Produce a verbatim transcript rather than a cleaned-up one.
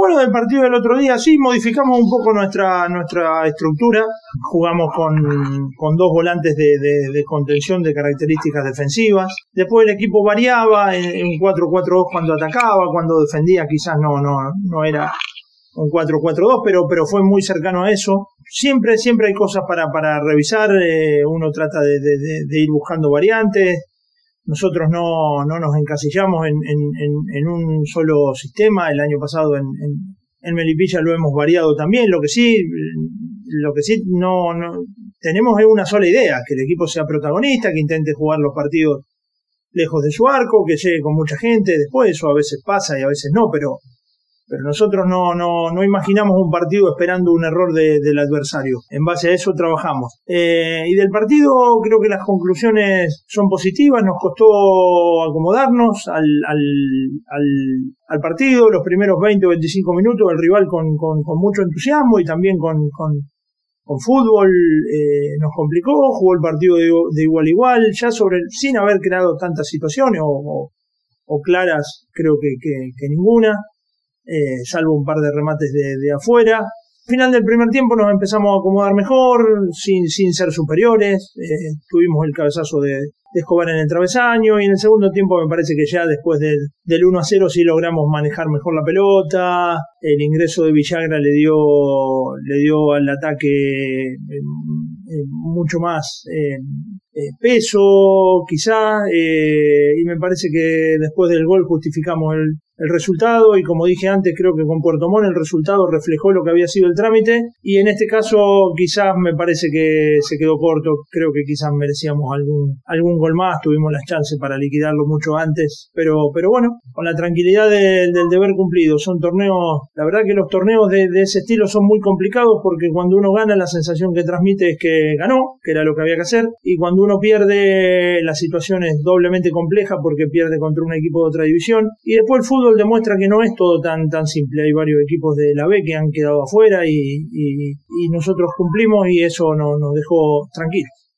bueno del partido del otro día, sí, modificamos un poco nuestra nuestra estructura. Jugamos con, con dos volantes de, de, de contención de características defensivas. Después el equipo variaba en, en cuatro cuatro dos cuando atacaba, cuando defendía quizás no no no era un cuatro cuatro dos, pero pero fue muy cercano a eso. Siempre siempre hay cosas para para revisar, eh, uno trata de, de, de, de ir buscando variantes. Nosotros no, no nos encasillamos en, en, en, en un solo sistema. El año pasado en, en, en Melipilla lo hemos variado también. Lo que sí, lo que sí no, no tenemos es una sola idea, que el equipo sea protagonista, que intente jugar los partidos lejos de su arco, que llegue con mucha gente después. Eso a veces pasa y a veces no, pero pero nosotros no, no, no imaginamos un partido esperando un error de, del adversario. En base a eso trabajamos. Eh, y del partido creo que las conclusiones son positivas. Nos costó acomodarnos al, al, al, al partido. Los primeros veinte o veinticinco minutos el rival con, con, con mucho entusiasmo y también con, con, con fútbol eh, nos complicó. Jugó el partido de, de igual a igual, ya sobre sin haber creado tantas situaciones o, o, o claras, creo que, que, que ninguna. Eh, salvo un par de remates de, de afuera. Al final del primer tiempo nos empezamos a acomodar mejor, sin, sin ser superiores. Eh, tuvimos el cabezazo de, de Escobar en el travesaño, y en el segundo tiempo me parece que ya después del, del uno a cero sí logramos manejar mejor la pelota. El ingreso de Villagra le dio le dio al ataque eh, eh, mucho más eh, eh, peso, quizá, eh, y me parece que después del gol justificamos el el resultado, y como dije antes, creo que con Puerto Montt el resultado reflejó lo que había sido el trámite, y en este caso quizás me parece que se quedó corto. Creo que quizás merecíamos algún algún gol más, tuvimos las chances para liquidarlo mucho antes, pero pero bueno, con la tranquilidad de, del deber cumplido. Son torneos, la verdad que los torneos de, de ese estilo son muy complicados, porque cuando uno gana la sensación que transmite es que ganó, que era lo que había que hacer, y cuando uno pierde la situación es doblemente compleja porque pierde contra un equipo de otra división, y después el fútbol demuestra que no es todo tan tan simple. Hay varios equipos de la B que han quedado afuera y, y, y nosotros cumplimos, y eso no, nos dejó tranquilos.